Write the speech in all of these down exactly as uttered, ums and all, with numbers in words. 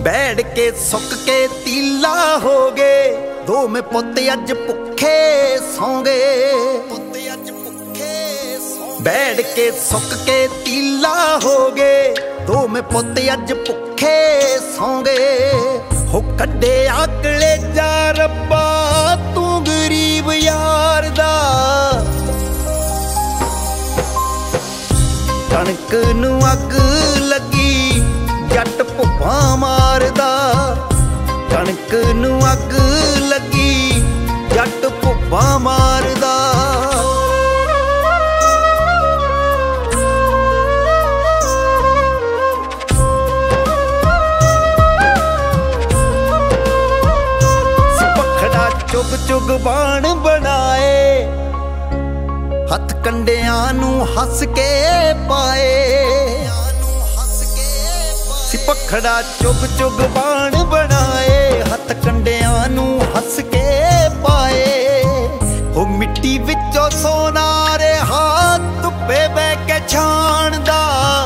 बैठ के सुक के तीला हो गए, दो में पुत अज भुखे सौ गए। बैठ के सुक के तीला हो गए, दो में पुत अज भुखे सौ गए। हो कड्डे आकले जा रब्बा तू गरीब यार दा, कणक नू अग लगी जट भुप्पा मारदा। कणक नू अग लगी जट भुप्पा मारदा। सिपखड़ा चुग चुग बाण बनाए, हथ कंडियां नू हस के पाए। सिपखड़ा चुग चुग बाण बनाए, हथ कंडियां नू हस के पाए। हो मिट्टी विचों सोना रहा धुप्पे बह के छाणदा।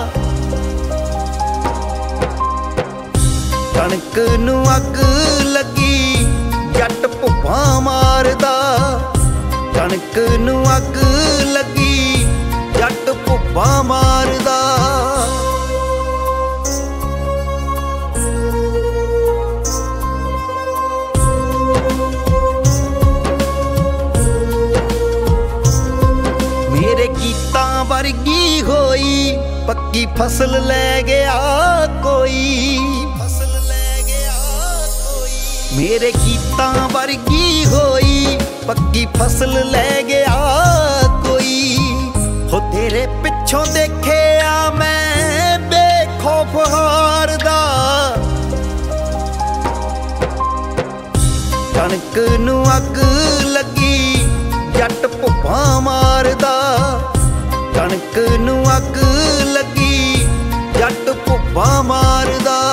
कणक नू अग लगी जट भुप्पा मारदा। कणक नू अग लगी जट भुप्पा मारदा। मेरे गीतां वर्गी होई पक्की फसल लै गया कोई। फसल लै गया कोई। मेरे गीतां वर्गी होई पक्की फसल लै गया कोई। हो तेरे पिछों देखे आ मैं बेखौफ हारदा। कणक नू अग लगी जट भुप्पा मारदा। कणक नू अग लगी जट भुप्पा मारदा।